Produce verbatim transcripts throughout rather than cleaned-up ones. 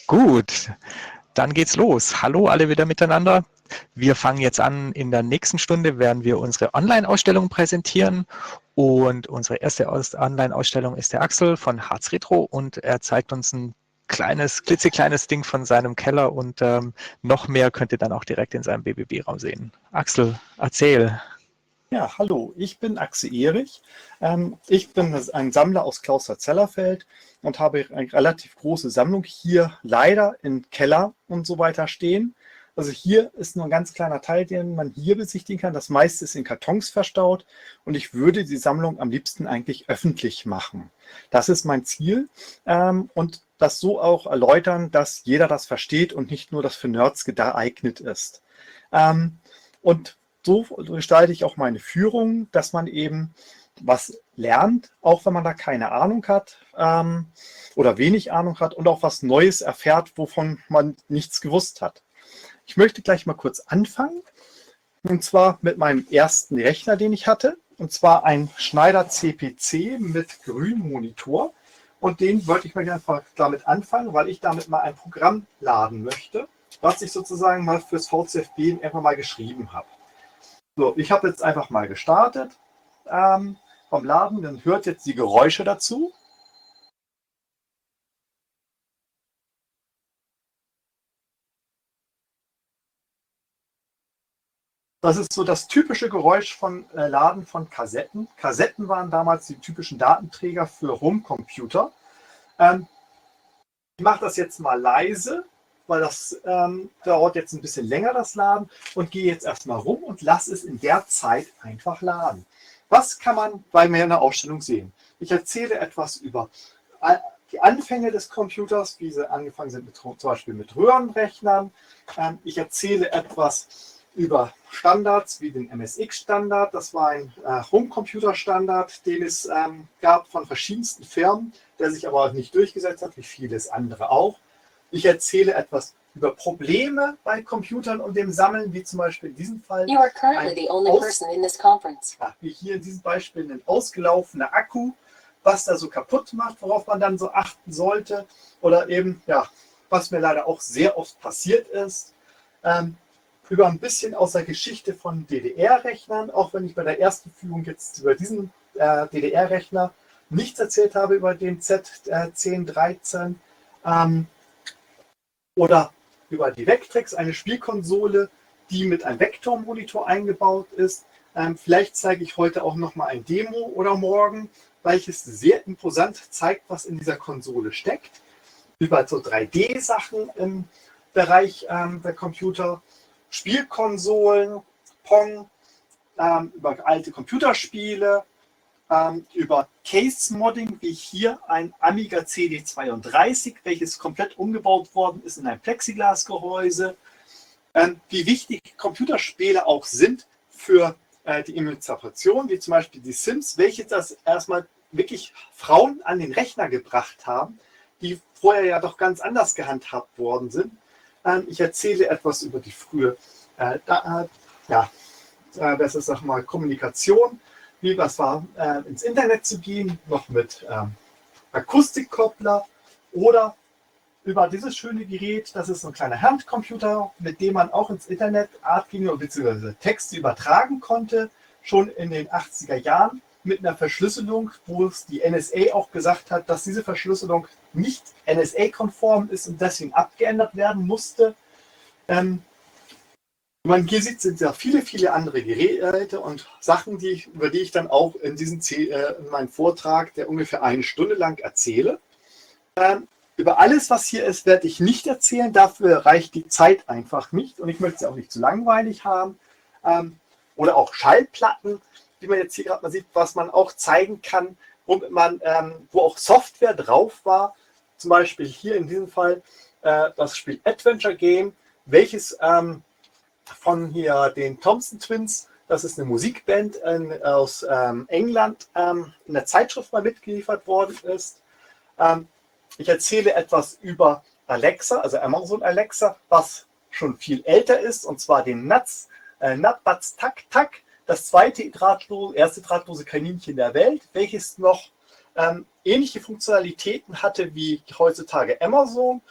Gut, dann geht's los. Hallo alle wieder miteinander. Wir fangen jetzt an. In der nächsten Stunde werden wir unsere Online-Ausstellung präsentieren. Und unsere erste Online-Ausstellung ist der Axel von Harz Retro und er zeigt uns ein kleines, klitzekleines Ding von seinem Keller und ähm, noch mehr könnt ihr dann auch direkt in seinem B B B-Raum sehen. Axel, erzähl. Ja, hallo, ich bin Axel Erich. Ähm, ich bin ein Sammler aus Clausthal-Zellerfeld und habe eine relativ große Sammlung hier leider im Keller und so weiter stehen. Also hier ist nur ein ganz kleiner Teil, den man hier besichtigen kann. Das meiste ist in Kartons verstaut und ich würde die Sammlung am liebsten eigentlich öffentlich machen. Das ist mein Ziel ähm, und das so auch erläutern, dass jeder das versteht und nicht nur das für Nerds geeignet ist. Ähm, und so gestalte ich auch meine Führung, dass man eben was lernt, auch wenn man da keine Ahnung hat ähm, oder wenig Ahnung hat und auch was Neues erfährt, wovon man nichts gewusst hat. Ich möchte gleich mal kurz anfangen und zwar mit meinem ersten Rechner, den ich hatte, und zwar ein Schneider C P C mit grünem Monitor und den wollte ich mal einfach damit anfangen, weil ich damit mal ein Programm laden möchte, was ich sozusagen mal fürs V C F B einfach mal geschrieben habe. So, ich habe jetzt einfach mal gestartet ähm, vom Laden, dann hört jetzt die Geräusche dazu. Das ist so das typische Geräusch von äh, Laden von Kassetten. Kassetten waren damals die typischen Datenträger für Homecomputer. Ähm, ich mache das jetzt mal leise, weil das ähm, dauert jetzt ein bisschen länger, das Laden, und gehe jetzt erstmal rum und lasse es in der Zeit einfach laden. Was kann man bei mir in der Ausstellung sehen? Ich erzähle etwas über die Anfänge des Computers, wie sie angefangen sind, mit, zum Beispiel mit Röhrenrechnern. Ich erzähle etwas über Standards wie den M S X-Standard. Das war ein äh, Homecomputer-Standard, den es ähm, gab von verschiedensten Firmen, der sich aber nicht durchgesetzt hat, wie vieles andere auch. Ich erzähle etwas über Probleme bei Computern und dem Sammeln, wie zum Beispiel in diesem Fall, You are currently the only aus, person in this conference. ja, wie hier in diesem Beispiel ein ausgelaufener Akku, was da so kaputt macht, worauf man dann so achten sollte, oder eben, ja, was mir leider auch sehr oft passiert ist, ähm, über ein bisschen aus der Geschichte von D D R-Rechnern, auch wenn ich bei der ersten Führung jetzt über diesen äh, D D R-Rechner nichts erzählt habe, über den Z zehn dreizehn, ähm, oder über die Vectrex, eine Spielkonsole, die mit einem Vektormonitor eingebaut ist. Ähm, vielleicht zeige ich heute auch noch mal ein Demo oder morgen, welches sehr imposant zeigt, was in dieser Konsole steckt. Über so drei D-Sachen im Bereich ähm, der Computer, Spielkonsolen, Pong, ähm, über alte Computerspiele, ähm, über Case-Modding, wie hier ein Amiga C D zweiunddreißig, welches komplett umgebaut worden ist in ein Plexiglasgehäuse. Ähm, wie wichtig Computerspiele auch sind für äh, die Emanzipation, wie zum Beispiel die Sims, welche das erstmal wirklich Frauen an den Rechner gebracht haben, die vorher ja doch ganz anders gehandhabt worden sind. Ähm, ich erzähle etwas über die frühe äh, da, äh, ja, äh, das ist, sag mal, Kommunikation, wie was war, äh, ins Internet zu gehen, noch mit ähm, Akustikkoppler oder über dieses schöne Gerät, das ist so ein kleiner Handcomputer, mit dem man auch ins Internet Artlinien bzw. Texte übertragen konnte, schon in den achtziger Jahren mit einer Verschlüsselung, wo es die N S A auch gesagt hat, dass diese Verschlüsselung nicht N S A-konform ist und deswegen abgeändert werden musste. Ähm, man hier sieht, sind ja viele, viele andere Geräte und Sachen, die ich, über die ich dann auch in diesem äh, in meinem Vortrag, der ungefähr eine Stunde lang erzähle. Ähm, über alles, was hier ist, werde ich nicht erzählen. Dafür reicht die Zeit einfach nicht und ich möchte es auch nicht zu langweilig haben. Ähm, oder auch Schallplatten, wie man jetzt hier gerade mal sieht, was man auch zeigen kann, womit man, ähm, wo auch Software drauf war. Zum Beispiel hier in diesem Fall äh, das Spiel Adventure Game, welches ähm, von hier den Thompson Twins, das ist eine Musikband in, aus ähm, England, ähm, in der Zeitschrift mal mitgeliefert worden ist. Ähm, ich erzähle etwas über Alexa, also Amazon Alexa, was schon viel älter ist, und zwar den Nuts, äh, Nutbuds Tak Tak, das zweite drahtlose, erste drahtlose Kaninchen der Welt, welches noch ähm, ähnliche Funktionalitäten hatte wie heutzutage Amazon,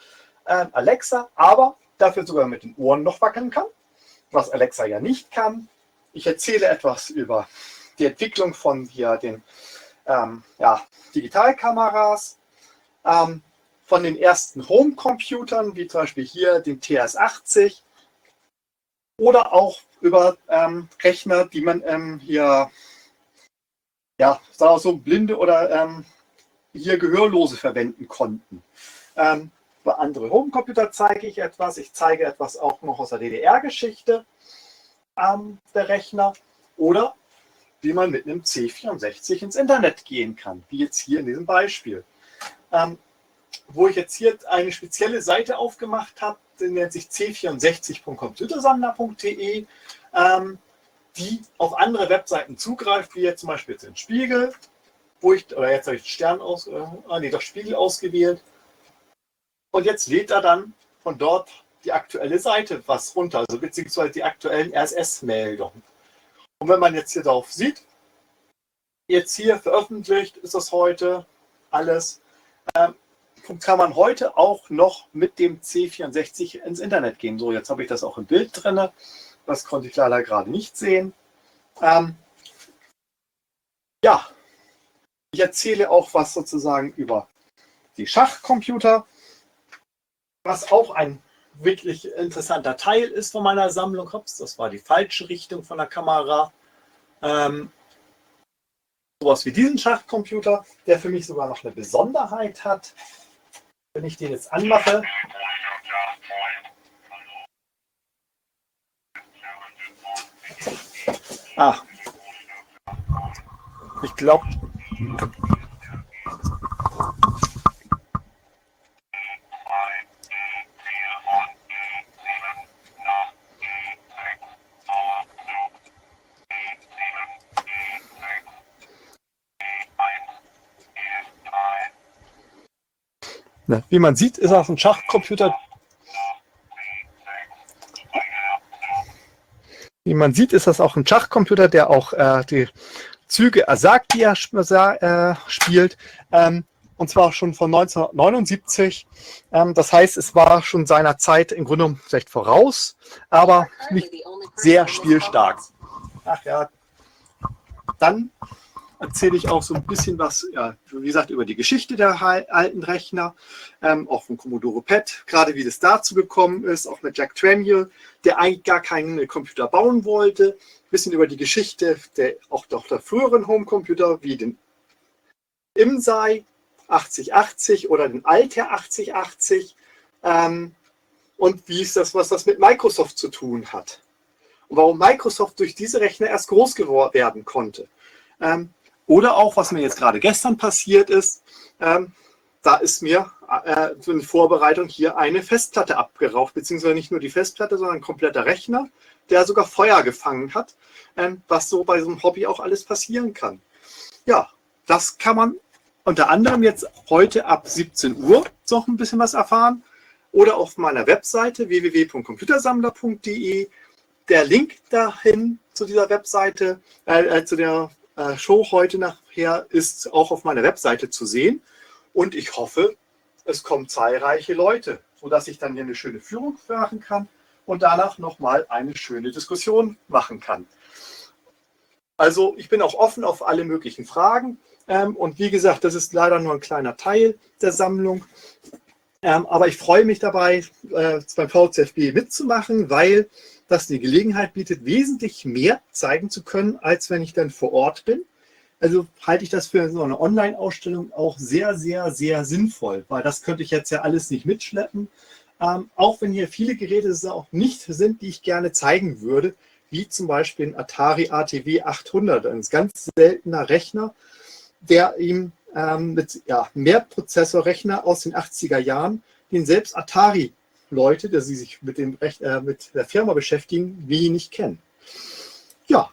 ähm, Alexa, aber dafür sogar mit den Ohren noch wackeln kann, was Alexa ja nicht kann. Ich erzähle etwas über die Entwicklung von hier den ähm, ja, Digitalkameras, ähm, von den ersten Home-Computern, wie zum Beispiel hier den T S achtzig, oder auch über ähm, Rechner, die man ähm, hier, ja, sagen wir so, Blinde oder ähm, hier Gehörlose verwenden konnten. Ähm, bei anderen Homecomputer zeige ich etwas. Ich zeige etwas auch noch aus der D D R-Geschichte ähm, der Rechner oder wie man mit einem C vierundsechzig ins Internet gehen kann, wie jetzt hier in diesem Beispiel. Ähm, wo ich jetzt hier eine spezielle Seite aufgemacht habe, die nennt sich c vierundsechzig punkt computersammler punkt de, ähm, die auf andere Webseiten zugreift, wie jetzt zum Beispiel jetzt den Spiegel, wo ich, oder jetzt habe ich den Stern aus, äh, nee, das Spiegel ausgewählt. Und jetzt lädt er dann von dort die aktuelle Seite was runter, also beziehungsweise die aktuellen R S S-Meldungen. Und wenn man jetzt hier drauf sieht, jetzt hier veröffentlicht ist das heute alles, ähm, kann man heute auch noch mit dem C vierundsechzig ins Internet gehen. So, jetzt habe ich das auch im Bild drin. Das konnte ich leider gerade nicht sehen. Ähm, ja, ich erzähle auch was sozusagen über die Schachcomputer, was auch ein wirklich interessanter Teil ist von meiner Sammlung. Hops, das war die falsche Richtung von der Kamera. Ähm, sowas wie diesen Schachcomputer, der für mich sogar noch eine Besonderheit hat. Wenn ich den jetzt anmache, ah, ich glaube, wie man sieht, ist auch ein Schachcomputer. Wie man sieht, ist das auch ein Schachcomputer, der auch äh, die Züge Asakia äh, spielt. Ähm, und zwar schon von neunzehnhundertneunundsiebzig. Ähm, das heißt, es war schon seiner Zeit im Grunde genommen recht voraus, aber nicht sehr spielstark. Ach ja, dann erzähle ich auch so ein bisschen was, ja, wie gesagt, über die Geschichte der alten Rechner, ähm, auch von Commodore P E T, gerade wie das dazu gekommen ist, auch mit Jack Tramiel, der eigentlich gar keinen Computer bauen wollte. Ein bisschen über die Geschichte der, auch doch der früheren Homecomputer, wie den I M S I achtzig achtzig oder den Altair achtzig achtzig, ähm, und wie ist das, was das mit Microsoft zu tun hat. Und warum Microsoft durch diese Rechner erst groß geworden werden konnte. Ähm, Oder auch, was mir jetzt gerade gestern passiert ist, ähm, da ist mir äh, in Vorbereitung hier eine Festplatte abgeraucht, beziehungsweise nicht nur die Festplatte, sondern ein kompletter Rechner, der sogar Feuer gefangen hat, ähm, was so bei so einem Hobby auch alles passieren kann. Ja, das kann man unter anderem jetzt heute ab siebzehn Uhr noch ein bisschen was erfahren oder auf meiner Webseite w w w punkt computersammler punkt de. Der Link dahin zu dieser Webseite, äh, zu der Show heute nachher ist auch auf meiner Webseite zu sehen und ich hoffe, es kommen zahlreiche Leute, sodass ich dann hier eine schöne Führung machen kann und danach nochmal eine schöne Diskussion machen kann. Also ich bin auch offen auf alle möglichen Fragen ähm, und wie gesagt, das ist leider nur ein kleiner Teil der Sammlung, ähm, aber ich freue mich dabei, äh, beim V C F B mitzumachen, weil das die Gelegenheit bietet, wesentlich mehr zeigen zu können, als wenn ich dann vor Ort bin. Also halte ich das für so eine Online-Ausstellung auch sehr, sehr, sehr sinnvoll, weil das könnte ich jetzt ja alles nicht mitschleppen. Ähm, auch wenn hier viele Geräte auch nicht sind, die ich gerne zeigen würde, wie zum Beispiel ein Atari A T W achthundert, ein ganz seltener Rechner, der ihm ähm, mit ja, Mehrprozessorrechner aus den achtziger Jahren, den selbst Atari Leute, die sich mit, dem Recht, äh, mit der Firma beschäftigen, wenig kennen. Ja,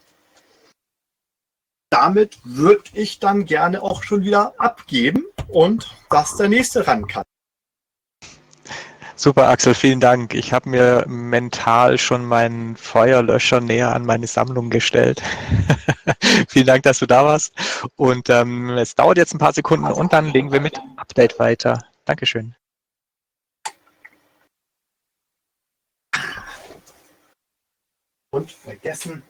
damit würde ich dann gerne auch schon wieder abgeben und dass der Nächste ran kann. Super, Axel, vielen Dank. Ich habe mir mental schon meinen Feuerlöscher näher an meine Sammlung gestellt. Vielen Dank, dass du da warst. Und ähm, es dauert jetzt ein paar Sekunden und dann legen wir mit dem Update weiter. Dankeschön. Und vergessen.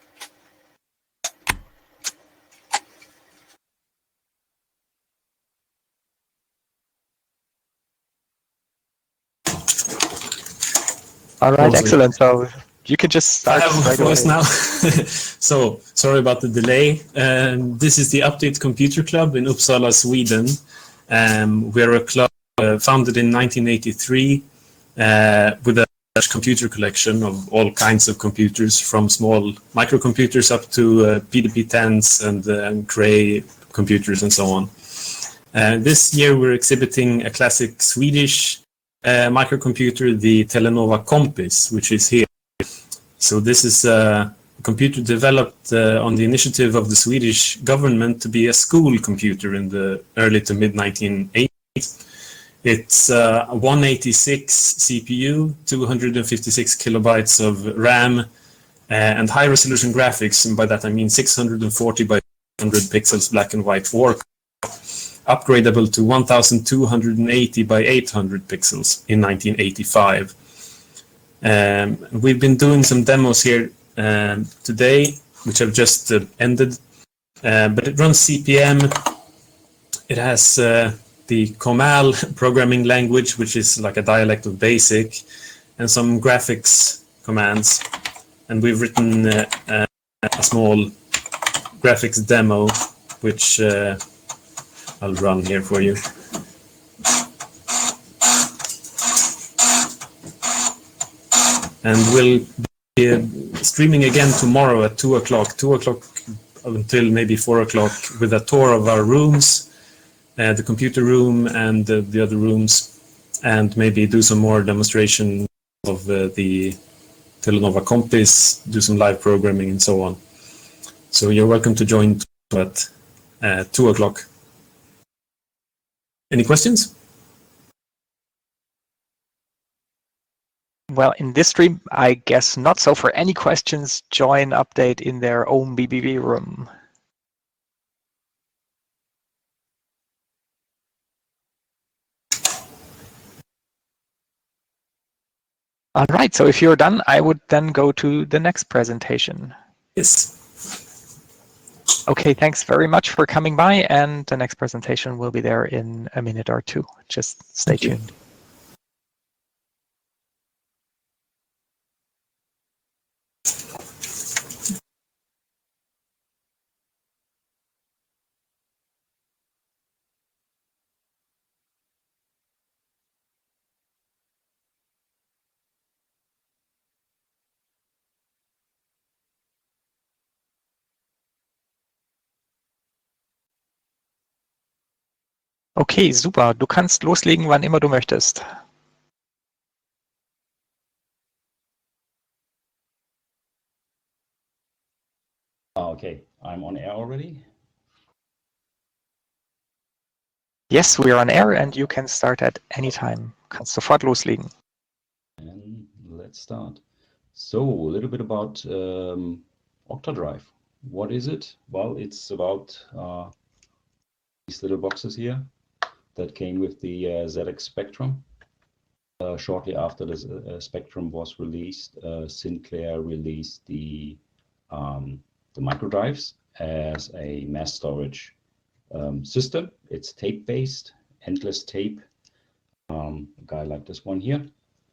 All right, Also, excellent. So you can just I start have right a voice away. now. So sorry about the delay. Um, this is the Update Computer Club in Uppsala, Sweden. Um, we're a club uh, founded in nineteen eighty-three uh, with a large computer collection of all kinds of computers, from small microcomputers up to uh, P D P tens and uh, Cray computers and so on. Uh, this year we're exhibiting a classic Swedish uh, microcomputer, the Telenova Kompis, which is here. So this is a computer developed uh, on the initiative of the Swedish government to be a school computer in the early to mid nineteen eighties. It's uh, a one eighty-six C P U, two hundred fifty-six kilobytes of RAM, uh, and high resolution graphics, and by that I mean six hundred forty by one hundred pixels black and white work, upgradable to one thousand two hundred eighty by eight hundred pixels in nineteen eighty-five. Um, we've been doing some demos here um, today, which have just uh, ended, uh, but it runs C P M. It has uh, the Comal programming language, which is like a dialect of BASIC, and some graphics commands. And we've written uh, uh, a small graphics demo, which uh, I'll run here for you. And we'll be uh, streaming again tomorrow at two o'clock, two o'clock until maybe four o'clock, with a tour of our rooms, uh, the computer room and uh, the other rooms, and maybe do some more demonstration of uh, the Telenova Kompis, do some live programming and so on. So you're welcome to join at uh, two o'clock. Any questions? Well, in this stream, I guess not. So for any questions, join Update in their own B B B room. All right, so if you're done, I would then go to the next presentation. Yes. Okay, thanks very much for coming by, and the next presentation will be there in a minute or two. Just stay tuned. Okay, super. Du kannst loslegen, wann immer du möchtest. Okay, I'm on air already. Yes, we are on air and you can start at any time. Kannst sofort loslegen. And let's start. So a little bit about um, Octadrive. What is it? Well, it's about uh, these little boxes here that came with the uh, Z X Spectrum. Uh, shortly after the uh, Spectrum was released, uh, Sinclair released the um, the microdrives as a mass storage um, system. It's tape-based, endless tape. Um, a guy like this one here.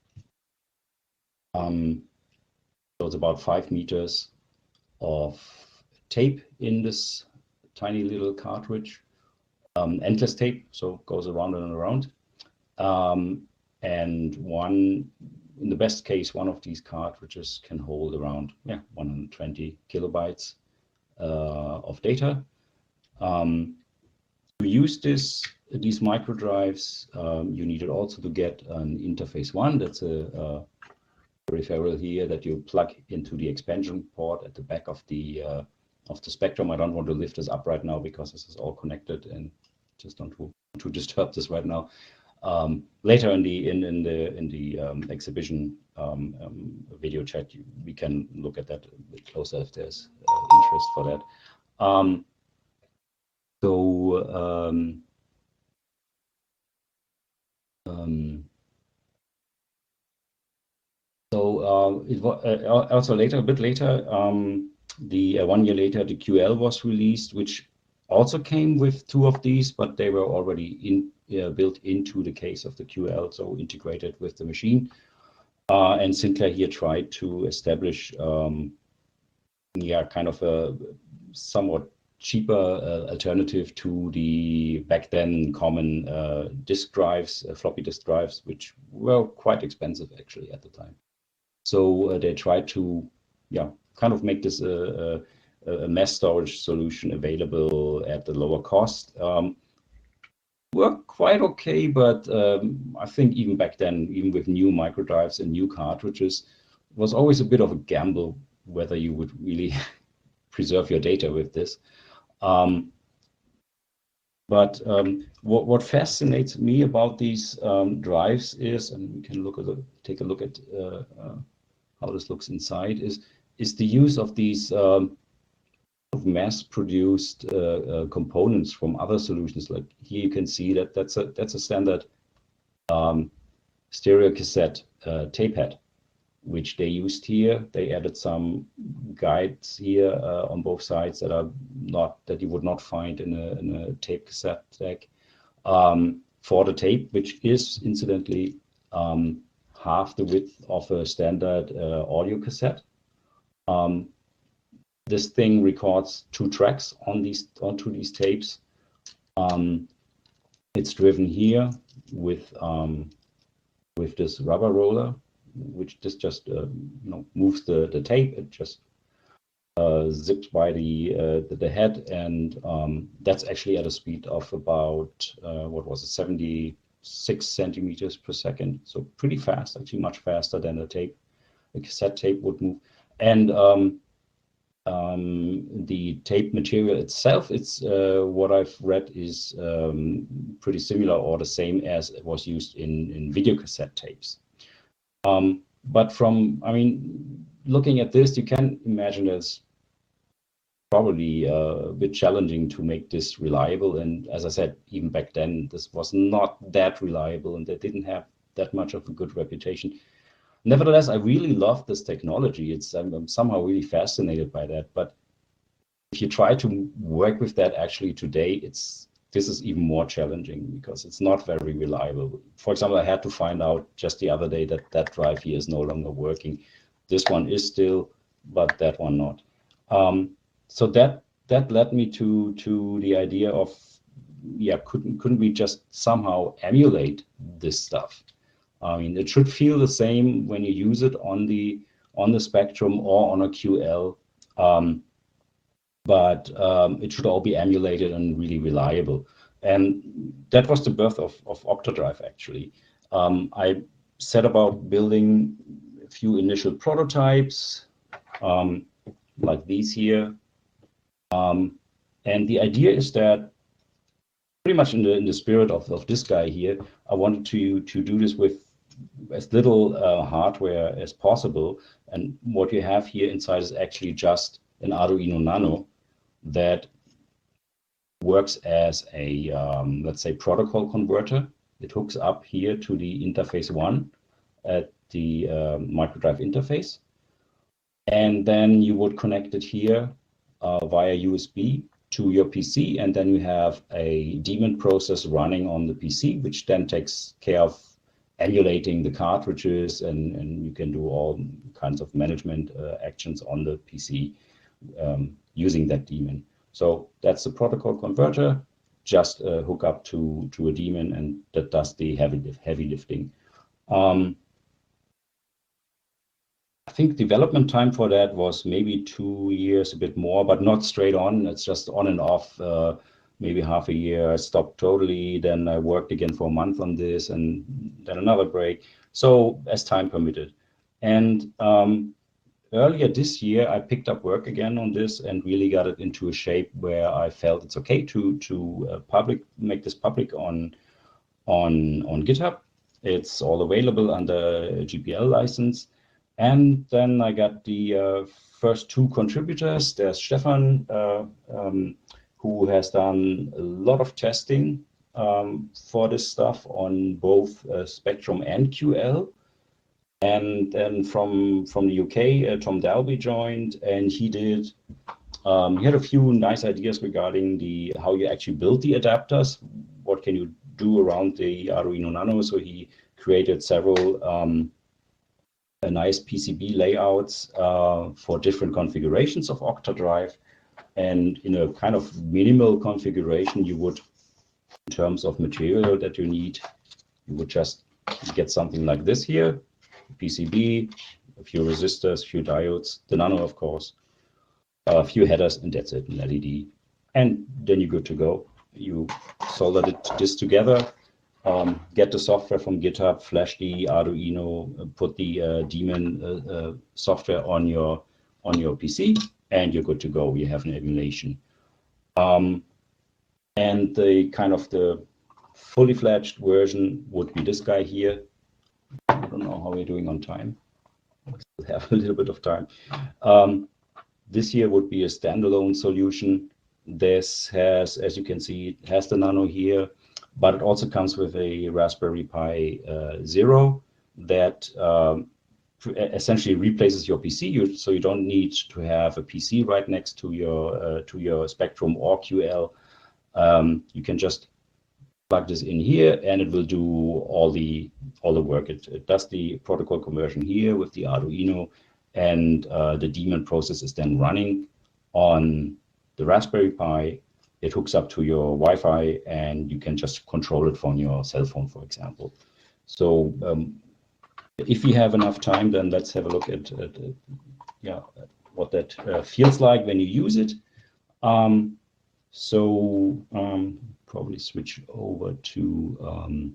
Um, so it's about five meters of tape in this tiny little cartridge. Um, endless tape, so it goes around and around. Um, and one, in the best case, one of these cartridges can hold around yeah, one hundred twenty kilobytes uh, of data. Um, to use this, these microdrives, um, you needed also to get an interface one. That's a, a peripheral here that you plug into the expansion port at the back of the uh, of the Spectrum. I don't want to lift this up right now because this is all connected, and just don't want to disturb this right now. Um, later in the in in the in the um, exhibition um, um, video chat, you, we can look at that a bit closer if there's uh, interest for that. Um, so um, um, so um, uh, it was uh, also later, a bit later, um, the uh, one year later, the Q L was released, which also came with two of these, but they were already in uh, built into the case of the Q L, so integrated with the machine. Uh, and Sinclair here tried to establish, um, yeah, kind of a somewhat cheaper uh, alternative to the back then common uh, disk drives, uh, floppy disk drives, which were quite expensive actually at the time. So uh, they tried to, yeah, kind of make this a, a, a mass storage solution available at the lower cost. Um, worked quite okay, but um, I think even back then, even with new microdrives and new cartridges, was always a bit of a gamble whether you would really preserve your data with this. Um, but um, what, what fascinates me about these um, drives is, and we can look at the, take a look at uh, uh, how this looks inside, is is the use of these um, mass-produced uh, uh, components from other solutions. Like here, you can see that that's a that's a standard um, stereo cassette uh, tape head, which they used here. They added some guides here uh, on both sides that are not that you would not find in a, in a tape cassette deck um, for the tape, which is incidentally um, half the width of a standard uh, audio cassette. Um, this thing records two tracks on these onto these tapes. Um, it's driven here with um, with this rubber roller, which just just uh, you know moves the the tape. It just uh, zips by the, uh, the the head, and um, that's actually at a speed of about uh, what was it, seventy-six centimeters per second. So pretty fast, actually much faster than a tape, a cassette tape would move. And um, um, the tape material itself, it's uh, what I've read is um, pretty similar or the same as it was used in in video cassette tapes. Um, but from, I mean, looking at this, you can imagine it's probably uh, a bit challenging to make this reliable. And as I said, even back then, this was not that reliable and they didn't have that much of a good reputation. Nevertheless, I really love this technology. It's I'm, I'm somehow really fascinated by that. But if you try to work with that actually today, it's this is even more challenging because it's not very reliable. For example, I had to find out just the other day that that drive here is no longer working. This one is still, but that one not. Um, so that that led me to to the idea of, yeah, couldn't couldn't we just somehow emulate this stuff? I mean, it should feel the same when you use it on the on the Spectrum or on a Q L. Um, but um, it should all be emulated and really reliable. And that was the birth of, of Octodrive, actually. Um, I set about building a few initial prototypes, um, like these here. Um, and the idea is that pretty much in the in the spirit of, of this guy here, I wanted to, to do this with as little uh, hardware as possible. And what you have here inside is actually just an Arduino Nano that works as a, um, let's say, protocol converter. It hooks up here to the interface one at the uh, microdrive interface. And then you would connect it here uh, via U S B to your P C. And then you have a daemon process running on the P C, which then takes care of emulating the cartridges, and, and you can do all kinds of management uh, actions on the P C um, using that daemon. So that's the protocol converter, just uh, hook up to, to a daemon, and that does the heavy, heavy lifting. Um, I think development time for that was maybe two years, a bit more, but not straight on. It's just on and off, uh, maybe half a year. I stopped totally, then I worked again for a month on this, and then another break. So as time permitted. And um, earlier this year, I picked up work again on this and really got it into a shape where I felt it's okay to to uh, public make this public on on on GitHub. It's all available under G P L license. And then I got the uh, first two contributors. There's Stefan, uh, um, who has done a lot of testing um, for this stuff on both uh, Spectrum and Q L. And then from from the U K, uh, Tom Dalby joined, and he did. Um, he had a few nice ideas regarding the how you actually build the adapters. What can you do around the Arduino Nano? So he created several um, nice P C B layouts uh, for different configurations of Octadrive, and in a kind of minimal configuration, you would, in terms of material that you need, you would just get something like this here. P C B, a few resistors, a few diodes, the Nano, of course, a few headers, and that's it, an L E D. And then you're good to go. You solder it, this together, um, get the software from GitHub, flash the Arduino, put the uh, daemon uh, uh, software on your on your P C, and you're good to go. You have an emulation. Um, and the kind of the fully fledged version would be this guy here. I don't know how we're doing on time. We still have a little bit of time. Um, this here would be a standalone solution. This has, as you can see, it has the Nano here, but it also comes with a Raspberry Pi uh, Zero that um, essentially replaces your P C. You, so you don't need to have a P C right next to your uh, to your Spectrum or Q L. Um, you can just plug this in here, and it will do all the all the work. It, it does the protocol conversion here with the Arduino, and uh, the daemon process is then running on the Raspberry Pi. It hooks up to your Wi-Fi, and you can just control it from your cell phone, for example. So um, if you have enough time, then let's have a look at, at uh, yeah at what that uh, feels like when you use it. Um, so um, probably switch over to um,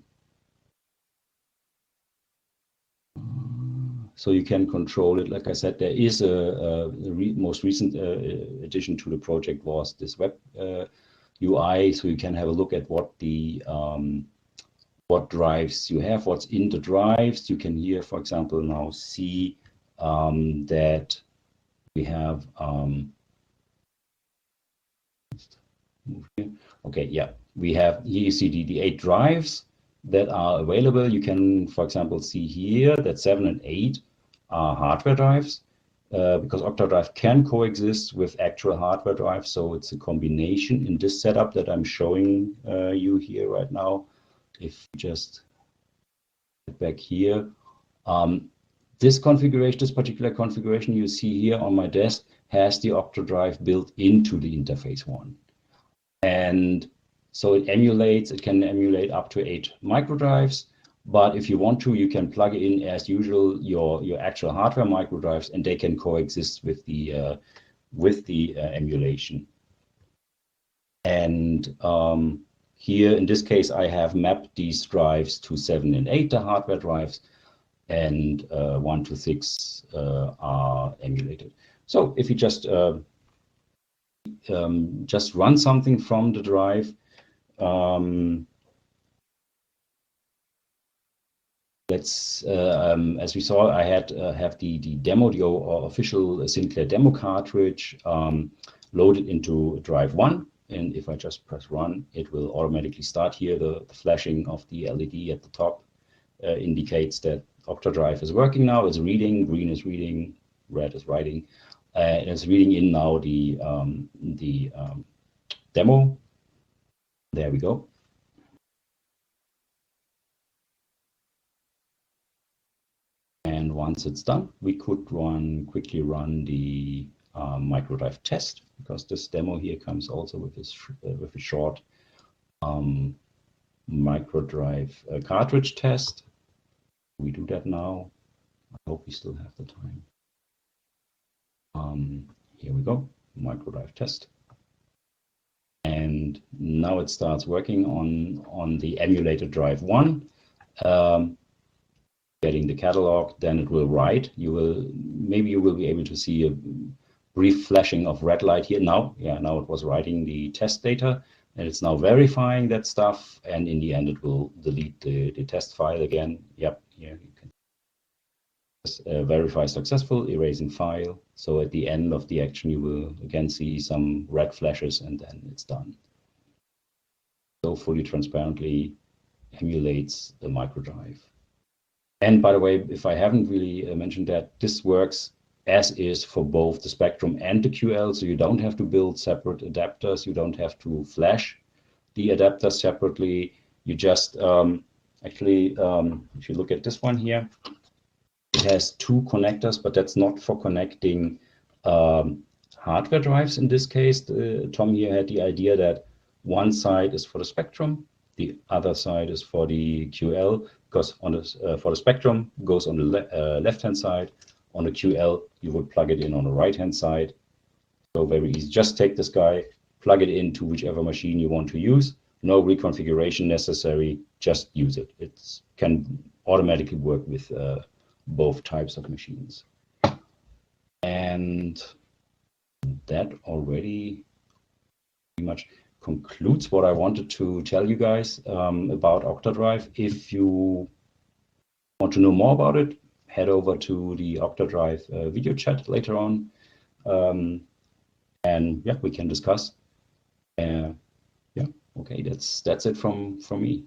so you can control it. Like I said, there is a, a the re most recent uh, addition to the project was this web uh, U I, so you can have a look at what the um, what drives you have, what's in the drives. You can here, for example, now see um, that we have um, okay, yeah, we have here you see the, the eight drives that are available. You can, for example, see here that seven and eight are hardware drives uh, because Octadrive can coexist with actual hardware drives. So it's a combination in this setup that I'm showing uh, you here right now. If you just get back here, um, this configuration, this particular configuration you see here on my desk has the Octadrive built into the interface one. And so it emulates, it can emulate up to eight microdrives, but if you want to, you can plug in as usual your, your actual hardware microdrives, and they can coexist with the, uh, with the uh, emulation. And um, here, in this case, I have mapped these drives to seven and eight, the hardware drives, and uh, one to six uh, are emulated. So if you just uh, um, just run something from the drive, um, let's uh, um, as we saw, I had uh, have the the demo, the official Sinclair demo cartridge um, loaded into drive one. And if I just press run, it will automatically start here. The, the flashing of the L E D at the top uh, indicates that Octadrive is working now. It's reading, green is reading, red is writing. Uh, it's reading in now the, um, the um, demo. There we go. And once it's done, we could run quickly run the uh, microdrive test, because this demo here comes also with this uh, with a short um, microdrive uh, cartridge test. We do that now. I hope we still have the time. Um, here we go, microdrive test. And now it starts working on, on the emulated drive one. Um, getting the catalog, then it will write. You will, maybe you will be able to see a brief flashing of red light here. Now, yeah, now it was writing the test data, and it's now verifying that stuff. And in the end, it will delete the, the test file again. Yep, yeah, you can uh, verify successful, erasing file. So at the end of the action, you will again see some red flashes, and then it's done. So fully transparently emulates the microdrive. And by the way, if I haven't really uh, mentioned that, this works as is for both the Spectrum and the Q L, so you don't have to build separate adapters, you don't have to flash the adapters separately. You just um, actually, um, if you look at this one here, it has two connectors, but that's not for connecting um, hardware drives in this case. Uh, Tom here had the idea that one side is for the Spectrum, the other side is for the Q L, because on the, uh, for the Spectrum goes on the le uh, left-hand side. On the Q L, you would plug it in on the right-hand side. So very easy. Just take this guy, plug it into whichever machine you want to use. No reconfiguration necessary. Just use it. It can automatically work with uh, both types of machines. And that already pretty much concludes what I wanted to tell you guys um, about Octadrive. If you want to know more about it, head over to the Octadrive uh, video chat later on. Um, and yeah, we can discuss. Uh, yeah, okay, that's that's it from, from me.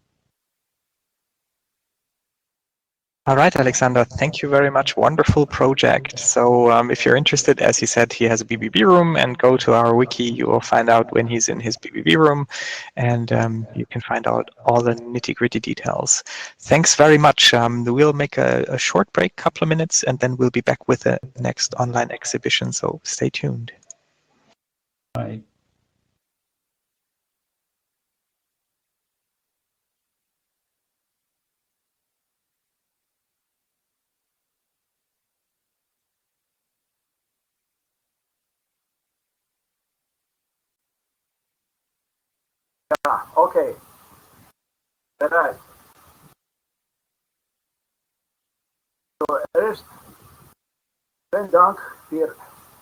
All right, Alexander, thank you very much. Wonderful project. So um, if you're interested, as he said, he has a B B B room, and go to our wiki. You will find out when he's in his B B B room, and um, you can find out all the nitty gritty details. Thanks very much. Um, we'll make a, a short break, couple of minutes, and then we'll be back with the next online exhibition. So stay tuned. Bye. Okay, bereit. Zuerst vielen Dank für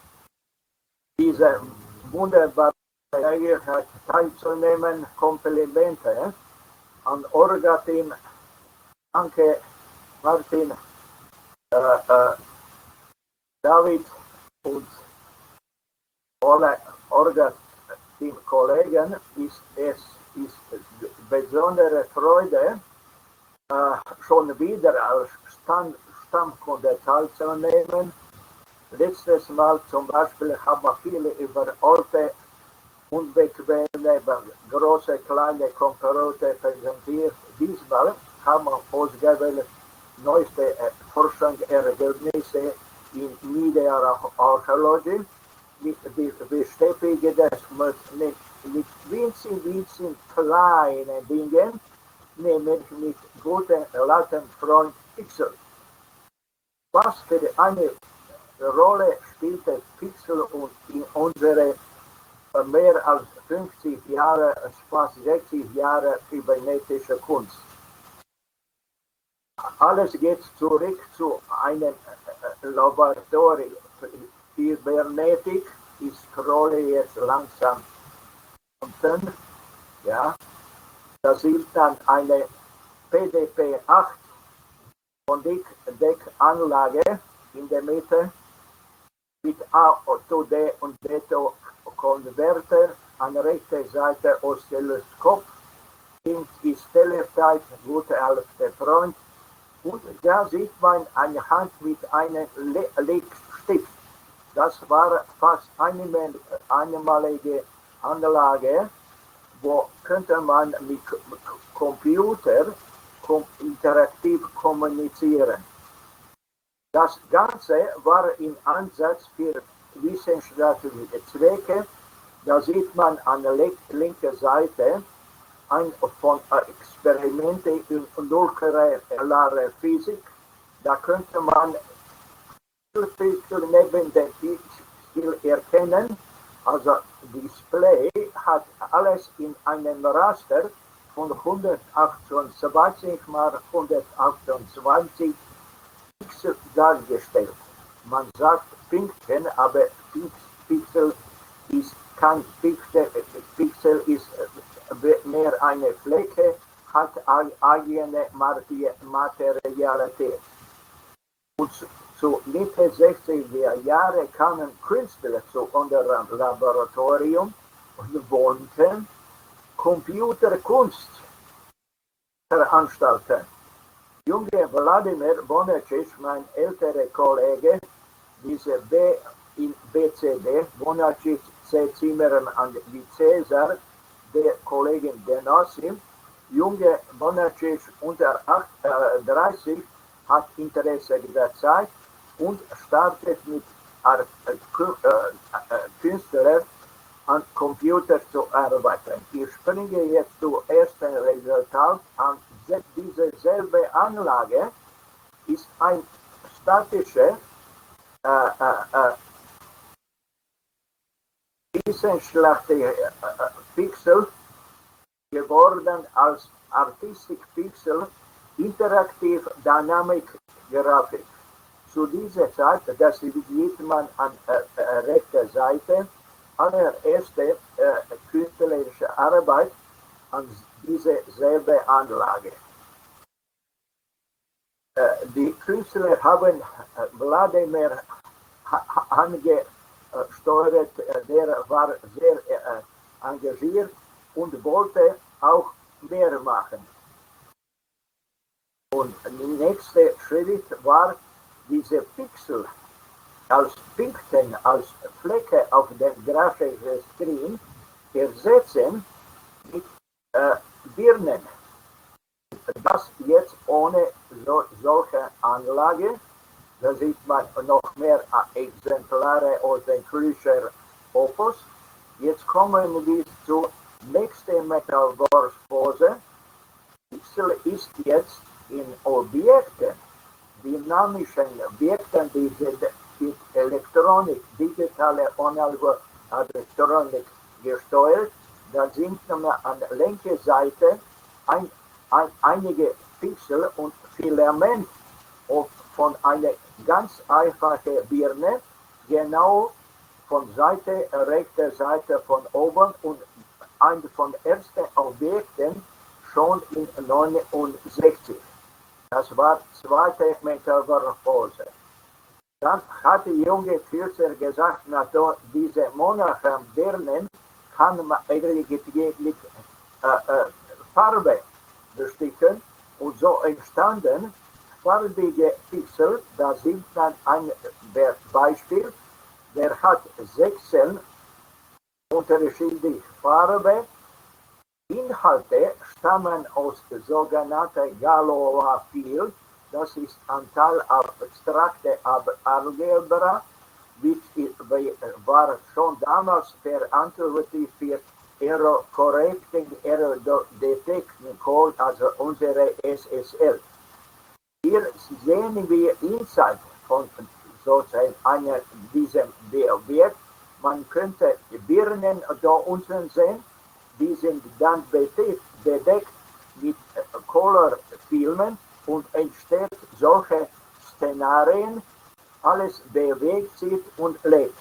diese wunderbare Gelegenheit teilzunehmen. Komplimente an Orga-Team. Danke Martin, äh, äh, David und alle Orga-Team-Kollegen. Ist es ist besondere Freude, äh, schon wieder als Stand, Stammkunde teilzunehmen. Letztes Mal zum Beispiel haben wir viele über alte, unbequeme, große, kleine Computer präsentiert. Diesmal haben wir ausgewählt neueste Forschungsergebnisse in Media-Archäologie. Wir beschäftigen das mit, mit winzig, winzig kleinen Dingen, nämlich mit guten Latenfreund Pixel. Was für eine Rolle spielte Pixel und in unsere mehr als fünfzig Jahre, fast sechzig Jahre kybernetische Kunst? Alles geht zurück zu einem Laboratorium. Kybernetik, ich scrolle jetzt langsam unten, ja, da sieht dann eine P D P acht und Deckanlage in der Mitte mit A to D und D to Konverter, an rechter Seite Oszilloskop, links ist Teletype, gute alte Freund, und da sieht man eine Hand mit einem Lichtstift. Das war fast eine einmalige Anlage, wo könnte man mit Computer interaktiv kommunizieren. Das Ganze war im Ansatz für wissenschaftliche Zwecke. Da sieht man an der linken Seite ein von Experimente in nuklearer Physik. Da könnte man neben dem Spiel erkennen. Also Display hat alles in einem Raster von hundertachtundzwanzig mal hundertachtundzwanzig Pixel dargestellt. Man sagt Pünktchen, aber Pixel ist kein Pixel, Pixel ist mehr eine Fläche, hat eigene Materialität. Und zu Mitte sechziger Jahre kamen Künstler zu unserem Laboratorium und wollten Computerkunst veranstalten. junge Wladimir Bonacic, mein älterer Kollege, diese B in B C D, Bonacic, C. Zimmermann wie Cäsar, der Kollegin Genossi, junge Bonacic unter dreißig hat Interesse gezeigt und startet mit Art, äh, Künstler an Computer zu arbeiten. Ich springe jetzt zum ersten Resultat an. Diese selbe Anlage ist ein statischer äh, äh, wissenschaftlicher äh, Pixel geworden als Artistic Pixel Interaktiv Dynamic Grafik. Zu dieser Zeit, das sieht man an äh, äh, rechter Seite, allererste äh, künstlerische Arbeit an diese selbe Anlage. Äh, die Künstler haben äh, Wladimir angesteuert, äh, der war sehr äh, engagiert und wollte auch mehr machen. Und der nächste Schritt war, diese Pixel als Punkten, als Flecke auf dem grafischen Screen ersetzen mit äh, Birnen. Das jetzt ohne so, solche Anlage, da sieht man noch mehr Exemplare aus dem Krüscher Opus. Jetzt kommen wir zur nächsten Metamorphose. Pixel ist jetzt in Objekten, dynamischen Objekten, die mit Elektronik, digitale Elektronik gesteuert. Da sind an der linken Seite ein, ein, einige Pixel und Filament von einer ganz einfachen Birne, genau von Seite, rechter Seite von oben und ein von ersten Objekten schon in neunundsechzig. Das war zweite Metamorphose. Dann hat die junge Künstler gesagt, na do, diese Monochrome-Birnen kann man eigentlich mit äh, äh, Farbe besticken und so entstanden farbige Pixel. Da sieht man ein Beispiel, der hat sechzehn unterschiedliche Farben. Inhalte stammen aus sogenannten Galois-Field. Das ist ein Teil abstrakte Algebra, which war schon damals verantwortlich für Error Correcting, Error Detection Code, also unsere S S L. Hier sehen wir Insight von sozusagen einer, diesem Objekt. Man könnte Birnen da unten sehen, die sind dann bedeckt mit Colorfilmen und entsteht solche Szenarien, alles bewegt sich und lebt.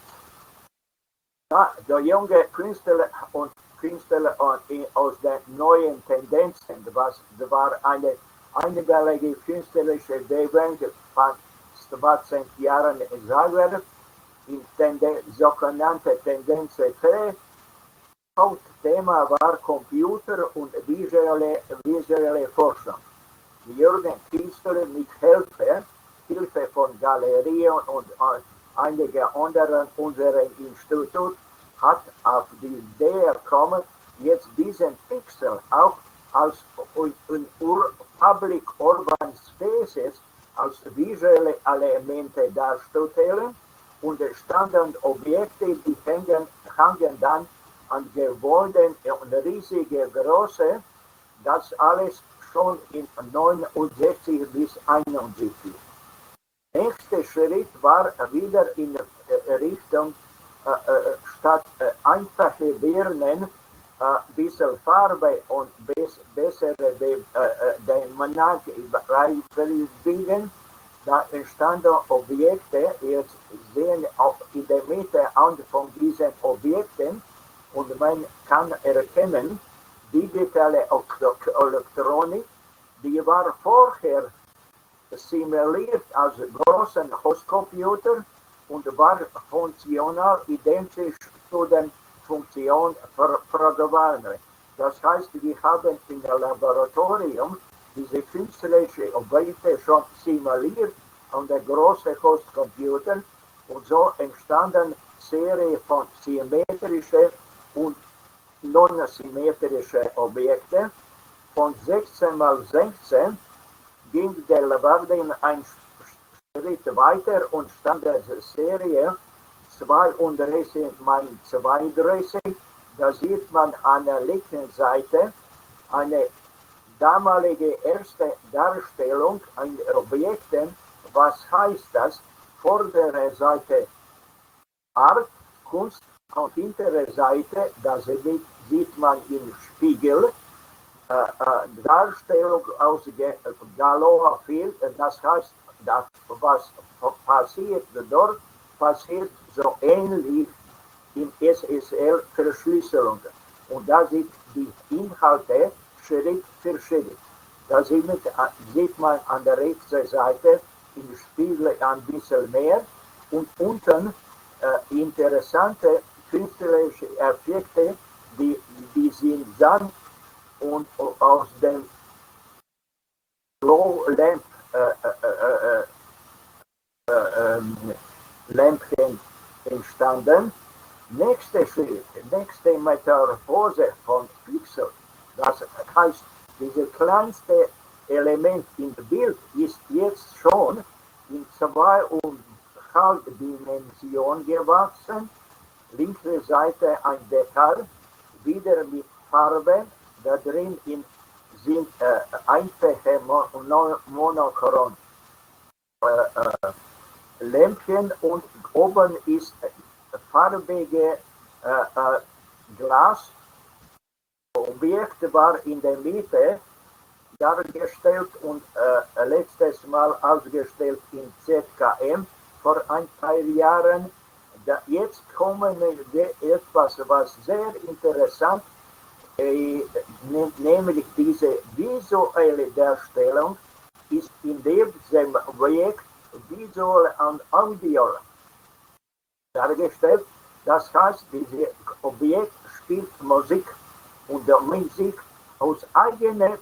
Ja, der junge Künstler und Künstler aus den neuen Tendenzen, was war eine einmalige künstlerische Bewegung von zwanzig Jahren in Zagreb, in Tenden, sogenannte Tendenz drei. Hauptthema war Computer und visuelle, visuelle Forschung. Jürgen Künstler mit Hilfe, Hilfe von Galerien und einigen anderen unserem Institut hat auf die Idee gekommen, jetzt diesen Pixel auch als in Public Urban Spaces als visuelle Elemente darzustellen und entstanden Objekte, die hängen, hängen dann an Gebäuden und riesige Größe, das alles schon in neunundsechzig bis einundsiebzig. Nächster Schritt war wieder in Richtung äh, statt äh, einfache Birnen ein äh, bisschen Farbe und bes bessere Be äh, Dynamik bringen. Da entstanden Objekte, jetzt sehen auch in der Mitte an von diesen Objekten und man kann erkennen, digitale Elektronik, die war vorher simuliert als großen Hostcomputer und war funktional identisch zu den Funktionen Programme. Das heißt, wir haben im Laboratorium diese künstlerische Objekte schon simuliert und der große Hostcomputer und so entstanden Serie von symmetrischen und non-symmetrischen Objekten. Von sechzehn mal sechzehn ging der Leeuwarden einen Schritt weiter und stand der Serie zweiunddreißig mal zweiunddreißig. Da sieht man an der linken Seite eine damalige erste Darstellung an Objekten. Was heißt das? Vordere Seite Art, Kunst und hintere Seite, das sieht man im Spiegel, äh, äh, Darstellung aus Galois Film, das heißt, das, was passiert dort, passiert so ähnlich in S S L-Verschlüsselung. Und da sind die Inhalte Schritt für Schritt. Da sieht man, sieht man an der rechten Seite im Spiegel ein bisschen mehr und unten äh, interessante künstlerische Effekte, die, die sind dann und aus dem Glow Lamp äh, äh, äh, äh, Lämpchen entstanden. Nächster Schritt, nächste Metamorphose von Pixel. Das heißt, dieses kleinste Element im Bild ist jetzt schon in zweieinhalb Dimensionen gewachsen. Linke Seite ein Detail, wieder mit Farbe. Da drin in, sind äh, einfache Mon Monochrom äh, äh, Lämpchen und oben ist farbige äh, äh, Glas. Objekt war in der Mitte dargestellt und äh, letztes Mal ausgestellt in Z K M vor ein paar Jahren. Da, jetzt kommen wir etwas, was sehr interessant äh, ne, nämlich diese visuelle Darstellung ist in diesem Projekt visuell und audio dargestellt. Das heißt, dieses Objekt spielt Musik und die Musik aus eigener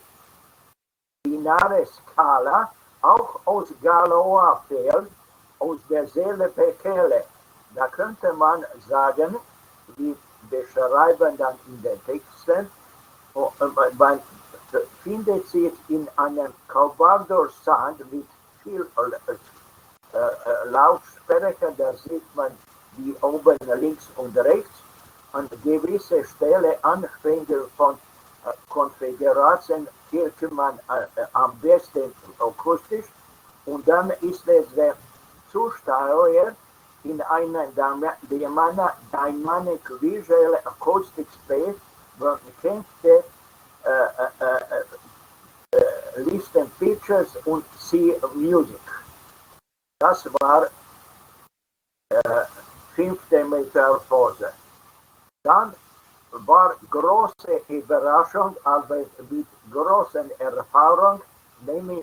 binärer Skala, auch aus Galois-Feld, aus derselben Quelle. Da könnte man sagen, wir beschreiben dann in den Texten, man findet sich in einem Calvados-Sound mit viel äh, äh, Lautsprecher, da sieht man die oben links und rechts, an gewisser Stelle Anfänge von äh, Konfiguration hört man äh, äh, am besten akustisch und dann ist es der Zusteuer in einer Dynamic Visual Acoustic Space, wo kennt äh, äh, äh, Listen Pictures und See Music. Das war äh, fünfte Metamorphose. Dann war große Überraschung, aber mit großer Erfahrung, nämlich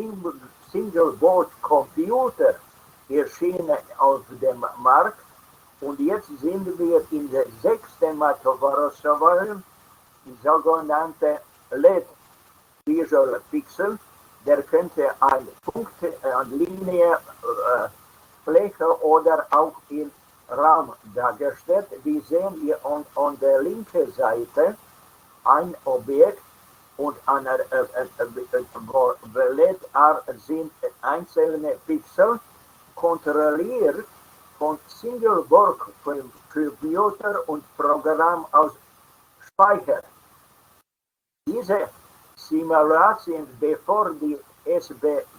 Single-Board-Computer erschienen auf dem Markt. Und jetzt sind wir in der sechsten Metamorphose, die sogenannte L E D Visual Pixel. Der könnte eine Punkte, eine Linie, äh, Fläche oder auch in Raum dargestellt. Wir sehen hier an, an der linken Seite ein Objekt und an der äh, äh, wo L E D sind einzelne Pixel kontrolliert von Single-Board-Computer und Programm aus Speicher. Diese Simulation, bevor die S B äh,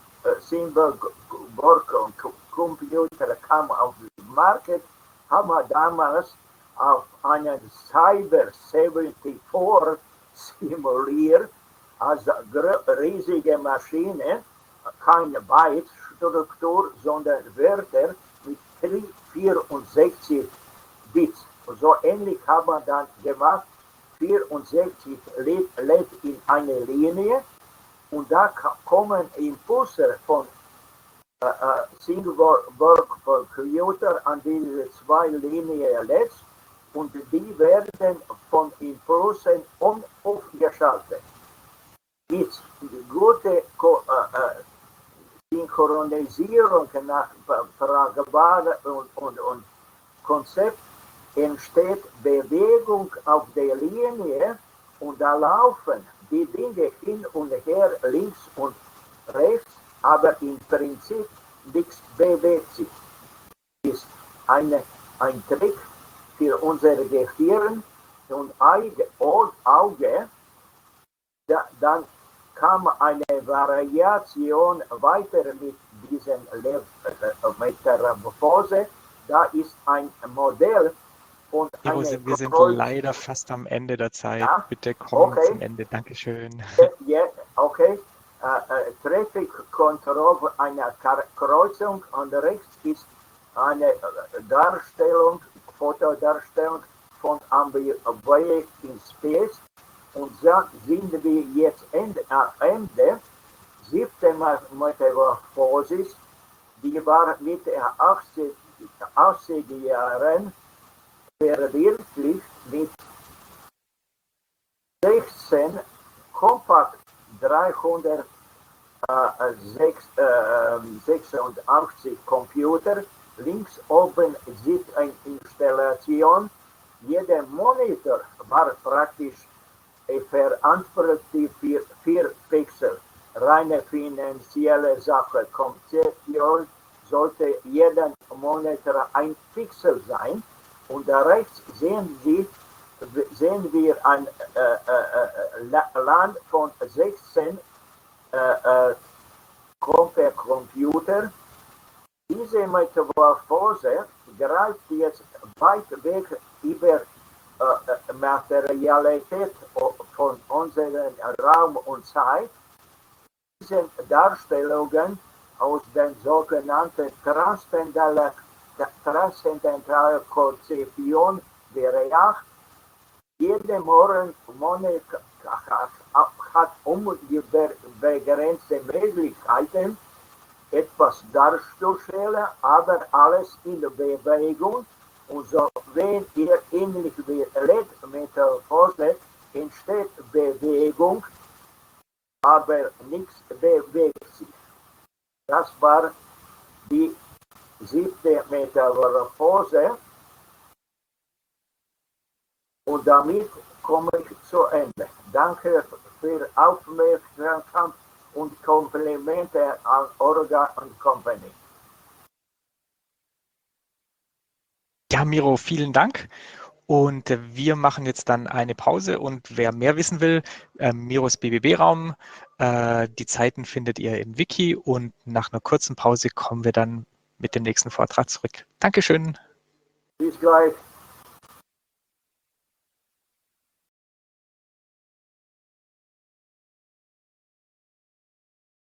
Single-Board-Computer kam auf den Markt, haben wir damals auf einen Cyber vierundsiebzig simuliert, als riesige Maschine, keine Byte-Struktur, sondern Wörter mit vierundsechzig Bits. So ähnlich haben wir dann gemacht, vierundsechzig L E D in eine Linie und da kommen Impulse von äh, Single-Board-Computer an diese zwei Linien L E Ds und die werden von Impulsen on-off geschaltet. Mit gute Ko äh, äh, Synchronisierung nach Frage und, und, und Konzept entsteht Bewegung auf der Linie und da laufen die Dinge hin und her, links und rechts, aber im Prinzip nichts bewegt sich. Ist eine, ein Trick für unser Gehirn und Auge. Da, dann kam eine Variation weiter mit diesem Metamorphose. Da ist ein Modell und Miro, eine wir sind Kreuz- leider fast am Ende der Zeit. Ja, Bitte kommen okay. zum Ende. Dankeschön. Ja, okay. Äh, äh, Traffic-Control einer Kar- Kreuzung und rechts ist eine äh, Darstellung, Fotodarstellung von einem Way in Space. Und so sind wir jetzt Ende, äh, Ende siebte Metamorphosis, die war mit den achtziger Jahren verwirklicht mit sechzehn Kompakt dreihundertsechsundachtzig Computer. Links oben sieht eine Installation. Jeder Monitor war praktisch verantwortlich für vier Pixel. Reine finanzielle Sache. Konzeption sollte jeder Monitor ein Pixel sein. Und da rechts sehen Sie, sehen wir ein äh, äh, Land von sechzehn äh, äh, Computer. Diese Metamorphose greift jetzt weit weg über äh, Materialität von unserem Raum und Zeit. Diese Darstellungen aus den sogenannten transzendentalen Konzeption der Yacht. Jede Morgen hat unbegrenzte Möglichkeiten, etwas darzustellen, aber alles in Bewegung. Und so, wenn ihr ähnlich wie L E D-Metamorphose entsteht Bewegung, aber nichts bewegt sich. Das war die siebte Metamorphose. Und damit komme ich zu Ende. Danke für Aufmerksamkeit und Komplimente an Orga und Company. Ja, Miro, vielen Dank. Und äh, wir machen jetzt dann eine Pause. Und wer mehr wissen will, äh, Miros B B B-Raum, äh, die Zeiten findet ihr im Wiki. Und nach einer kurzen Pause kommen wir dann mit dem nächsten Vortrag zurück. Dankeschön. Bis gleich.